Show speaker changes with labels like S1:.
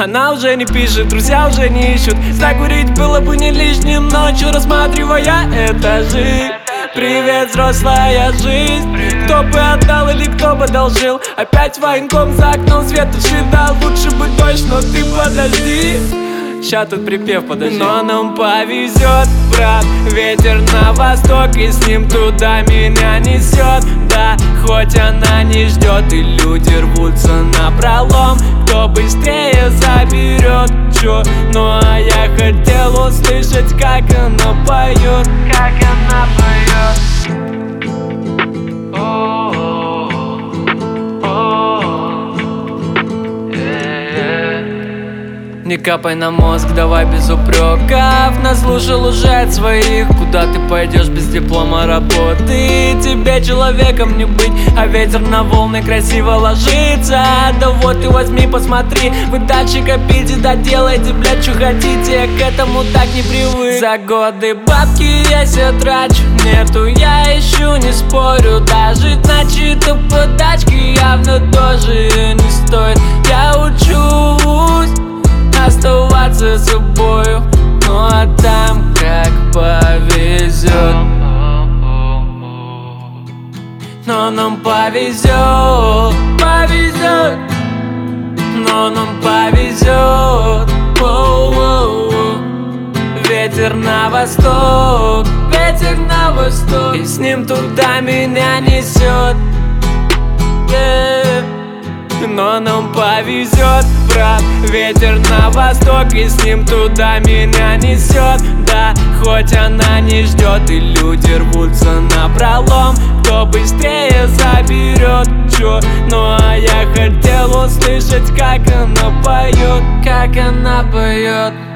S1: Она уже не пишет, друзья уже не ищут. Закурить было бы не лишним ночью, рассматривая этажи. Привет, взрослая жизнь. Кто бы отдал или кто бы одолжил? Опять военком за окном свет ожидал. Лучше бы дождь, но ты подожди. Ща тут припев, подожди. Но нам повезет, брат, ветер на восток, и с ним туда меня несет. Да, хоть она не ждет, и люди рвутся напролом. Кто быстрее заберет, чё? Ну а я хотел услышать, как она поет. Как она поет. Не капай на мозг, давай без упреков. Наслушал уже от своих. Куда ты пойдешь без диплома работы? Тебе человеком не быть, а ветер на волны красиво ложится. Да вот ты возьми, посмотри. Вы дальше копите, да делайте, блядь, что хотите. Я к этому так не привык. За годы бабки я себе трачу. Нету, я ищу, не спорю. Даже начатые подачки явно тоже не стоит. Я учусь оставаться собою, ну а там как повезет. Но нам повезет, повезет. Но нам повезет. Воу-воу-воу. Ветер на восток, ветер на восток, и с ним туда меня несет. Но нам повезет, брат, ветер на восток, и с ним туда меня несет. Да, хоть она не ждет, и люди рвутся напролом. Кто быстрее заберет, чё? Ну а я хотел услышать, как она поет. Как она поет.